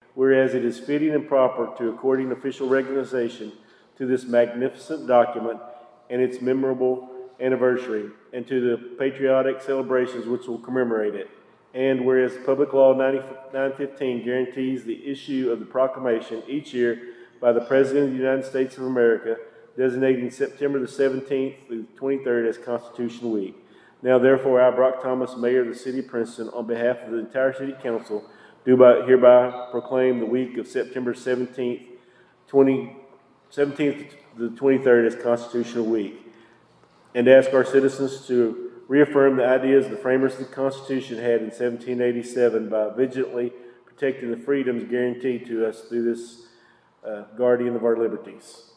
whereas it is fitting and proper to according official recognition to this magnificent document and its memorable anniversary, and to the patriotic celebrations which will commemorate it. And whereas Public Law 915 guarantees the issue of the proclamation each year by the President of the United States of America, designating September the 17th through the 23rd as Constitution Week. Now, therefore, I, Brock Thomas, Mayor of the City of Princeton, on behalf of the entire City Council, do hereby proclaim the week of September 17th to the 23rd as Constitutional Week, and ask our citizens to reaffirm the ideas the framers of the Constitution had in 1787 by vigilantly protecting the freedoms guaranteed to us through this guardian of our liberties.